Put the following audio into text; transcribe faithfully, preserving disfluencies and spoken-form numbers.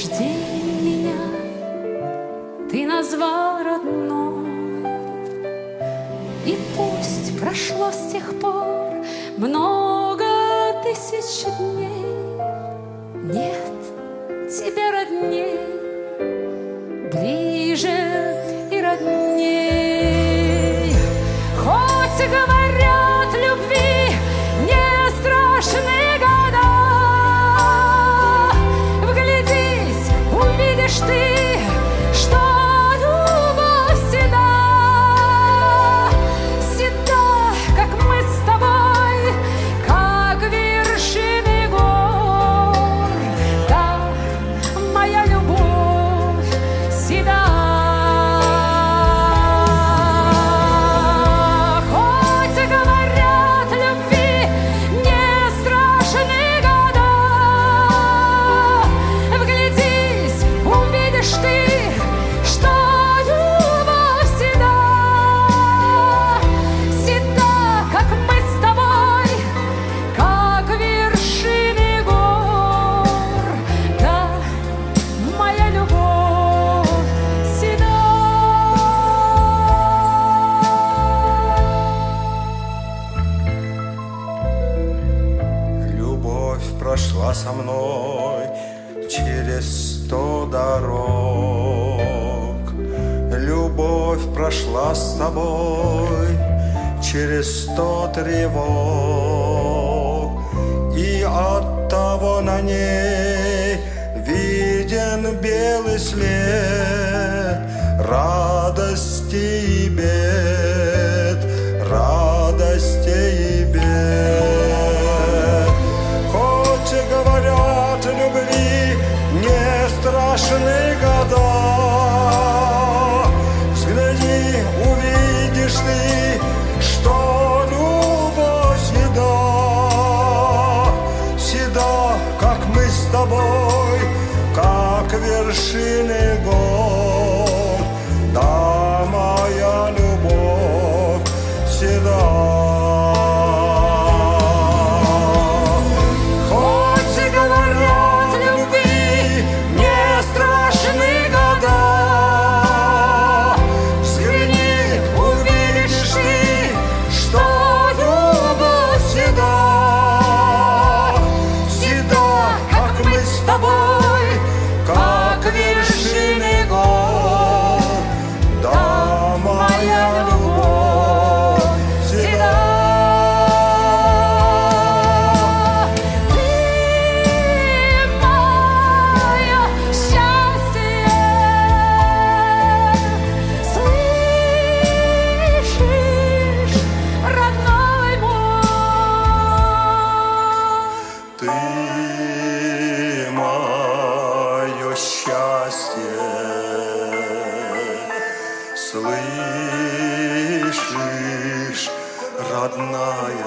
день меня ты назвал родной, и пусть прошло с тех пор много тысяч дней, нет тебе родней, ближе и родней. Хоть говорят, любви не страшны года, вглядись, увидишь ты, что любовь седа, седа, как мы с тобой, как вершины гор. Да, моя любовь седа. Хоть говорят, любви не страшны года, вглядись, увидишь ты, что любовь седа, седа, как мы с тобой, как вершины гор. Да, моя любовь седа. Любовь прошла со мной через сто дорог. Любовь прошла с тобой через сто тревог. И оттого на ней виден белый след радости и бед, радости и бед. Хоть и говорят, любви не страшны года, взгляни, увидишь ты, что любовь седа, седа, как мы с тобой, как вершины гор. Да, моя любовь седа. Хоть и говорят, любви не страшны года, взгляни, увидишь ты, что любовь седа, седа, как мы с тобой, как вершины гор. Да, моя любовь седа. Ты мое счастье, слышишь, родной мой? Ты мое счастье, слышишь, родная